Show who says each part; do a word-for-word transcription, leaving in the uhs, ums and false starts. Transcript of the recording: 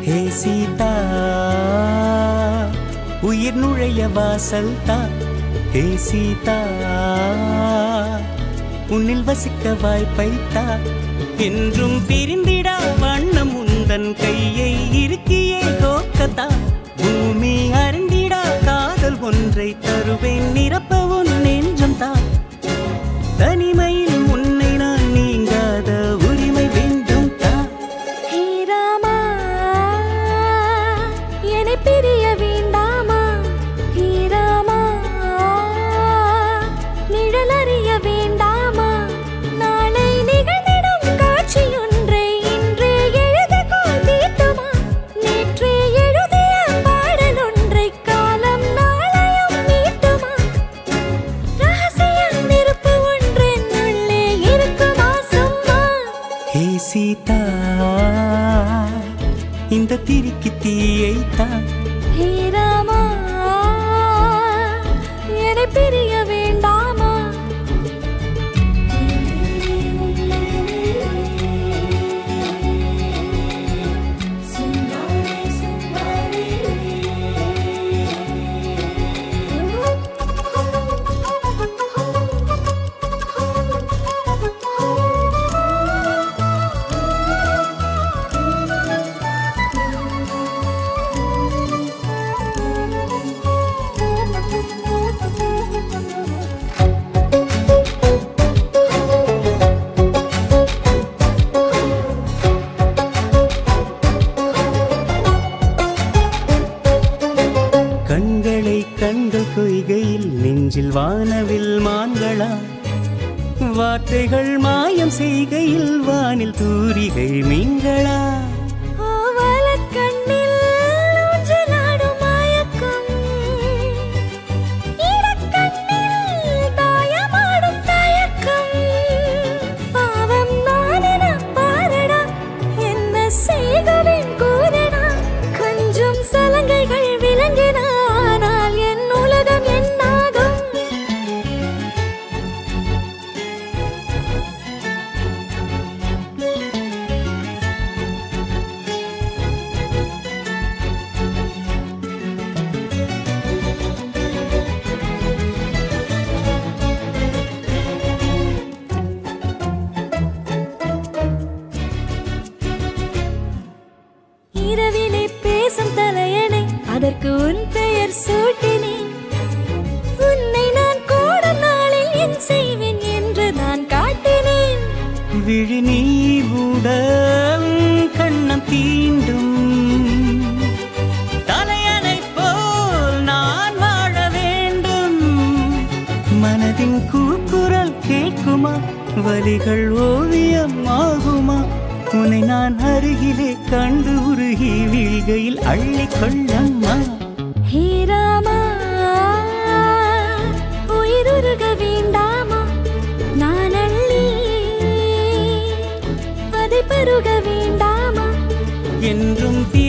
Speaker 1: ஹே சீதா உயிர் நுழைய வாசல் தா. ஹே சீதா உன்னில் வசிக்க வாய்ப்பை தா. என்றும் பிரிந்திடா வண்ணம் உந்தன் கையை இருக்கியே கோக்கத்தா. பூமி அறிந்திடா காதல் ஒன்றை தருவேன் நிரப்ப உன் நெஞ்சம் தா. தனிமையில் உன்னை நான் நீங்காத உரிமை வேண்டும் தா.
Speaker 2: ஹே ராமா என்னை பிரிய வேண்டாமா. ஹே ராமா நிழல் அறிய வேண்டாமா. நாளை நிகழ்ந்திடும் காட்சியொன்றை இன்றே எழுத கோல் தீட்டுமா. நேற்றே எழுதிய பாடல் ஒன்றை காலம் நாளையும் மீட்டுமா. ரகசிய நெருப்பு ஒன்றென் உள்ளே இருக்குமா சும்மா.
Speaker 1: ஹே சீதா இந்த திரிக்கு தீயை தா.
Speaker 2: ஹே ராமா என்னை பிரிய வேண்டாமா.
Speaker 1: கண்களை கண்கள் கொய்கையில் நெஞ்சில் வானவில் மான்களா. வார்த்தைகள் மாயம் செய்கையில் வானில் தூரிகை மீன்களா.
Speaker 2: ஆவலக் கண்ணில் ஊஞ்சலாடும் மயக்கம். இடக்கண்ணில் தாயமாடும் தயக்கம். பாவம் நானென பாரடா என்ன செய்கிறேன் கூறடா. கொஞ்சம் சலங்கைகள் விளங்கின ஆனால் என் உலகம் என்னாகும். இரவிலே பேசும் தலையணை அதற்கு உன் பெயர் சூட்டினேன். உன்னை நான் கூட நாளில் என் செய்வேன் என்று நான் காட்டினேன்.
Speaker 1: விழி நீ கூட கண்ணம் தீண்டும் தலையணை போல் நான் வாழ வேண்டும். மனதின் கூக்குரல் கேட்குமா வலிகள் ஓவியம் ஆகுமா. உன்னை நான் அருகிலே கண்டு உருகி வீழ்கையில் அள்ளிக்கொள்ளம்மா.
Speaker 2: ஹே ராமா உயிருருக வேண்டாமா. நான் அள்ளி அதை பருக வேண்டாமா.
Speaker 1: என்றும்